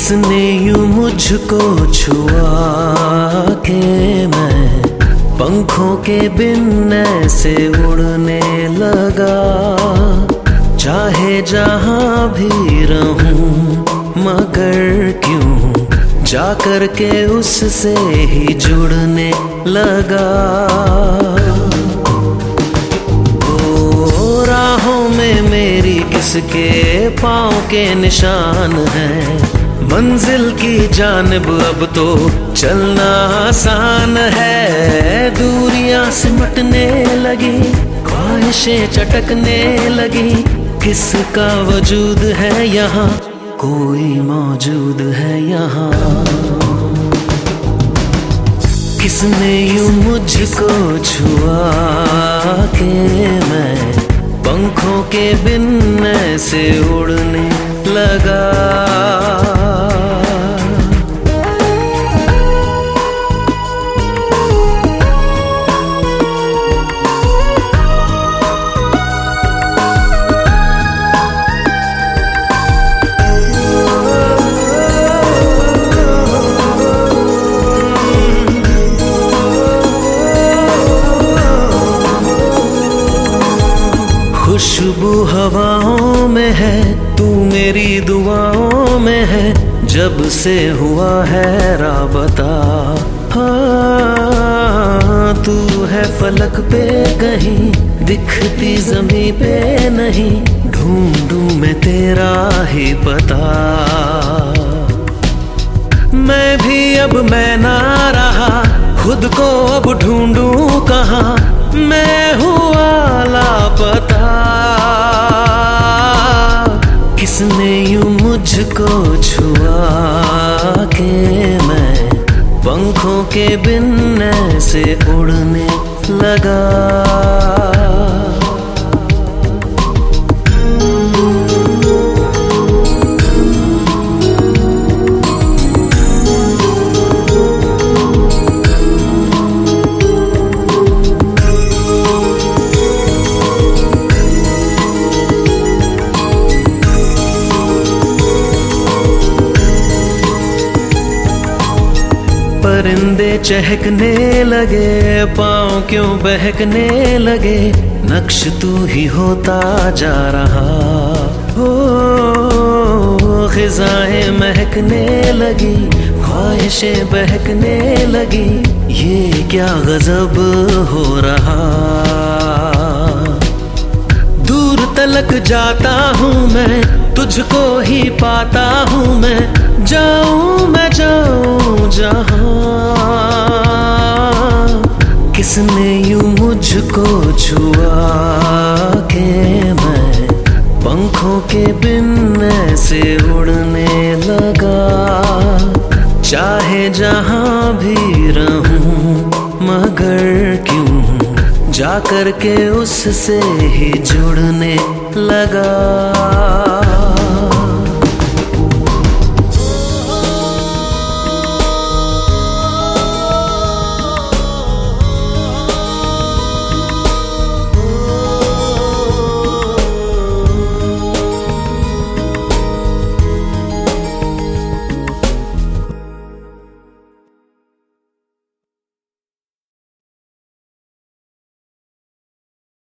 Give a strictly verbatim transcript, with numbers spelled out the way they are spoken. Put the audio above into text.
किसने यूं मुझको छुआ के मैं पंखों के बिन ऐसे उड़ने लगा। चाहे जहां भी रहूं मगर क्यों जाकर के उससे ही जुड़ने लगा। ओ राहों में मेरी किसके पाँव के निशान हैं, मंजिल की जानिब अब तो चलना आसान है। दूरियां सिमटने लगी, ख्वाहिशें चटकने लगी, किसका वजूद है यहाँ, कोई मौजूद है यहाँ। किसने यूं मुझको छुआ के मैं पंखों के बिन ऐसे उड़ने लगा। खुशबू हवाओं में है, तू मेरी दुआओं में है, जब से हुआ है राबता। हाँ तू है फलक पे कहीं, दिखती ज़मीं पे नहीं, ढूंढूं मैं तेरा ही पता। मैं भी अब मैं ना रहा, खुद को अब ढूंढूं कहाँ, मैं हुआ लापता। किसने यूं मुझको छुआ के मैं पंखों के बिन ऐसे उड़ने लगा। परिंदे चहकने लगे, पाँव क्यों बहकने लगे, नक्श तू ही होता जा रहा। हो ख़िज़ाएं महकने लगी, ख्वाहिशें बहकने लगी, ये क्या गज़ब हो रहा। दूर तलक जाता हूँ मैं, तुझको ही पाता हूँ मैं, जाऊँ मैं जाऊँ जहाँ। किसने यूं मुझको छुआ के मैं पंखों के बिन ऐसे उड़ने लगा। चाहे जहाँ भी रहूं मगर क्यों जाकर के उससे ही जुड़ने लगा।